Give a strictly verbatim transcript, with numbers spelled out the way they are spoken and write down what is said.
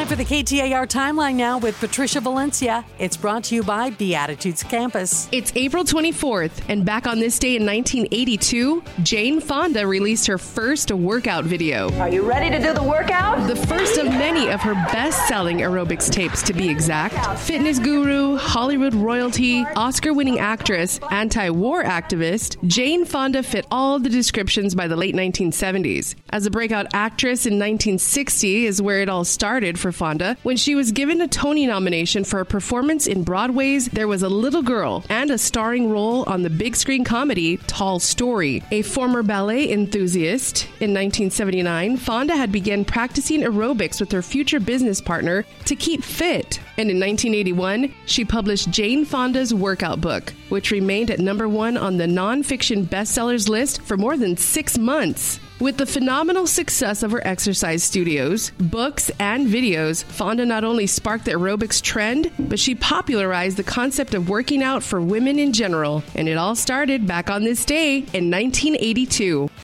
Time for the K T A R Timeline now with Patricia Valencia. It's brought to you by Beatitudes Campus. It's April twenty-fourth, and back on this day in nineteen eighty-two, Jane Fonda released her first workout video. Are you ready to do the workout? The first of many of her best-selling aerobics tapes, to be exact. Fitness guru, Hollywood royalty, Oscar-winning actress, anti-war activist, Jane Fonda fit all the descriptions by the late nineteen seventies. As a breakout actress in nineteen sixty is where it all started for Fonda, when she was given a Tony nomination for a performance in Broadway's There Was a Little Girl and a starring role on the big screen comedy Tall Story. A former ballet enthusiast, in nineteen seventy-nine, Fonda had begun practicing aerobics with her future business partner to keep fit. And in nineteen eighty-one, she published Jane Fonda's workout book, which remained at number one on the nonfiction bestsellers list for more than six months. With the phenomenal success of her exercise studios, books, and videos, Fonda not only sparked the aerobics trend, but she popularized the concept of working out for women in general. And it all started back on this day in nineteen eighty-two.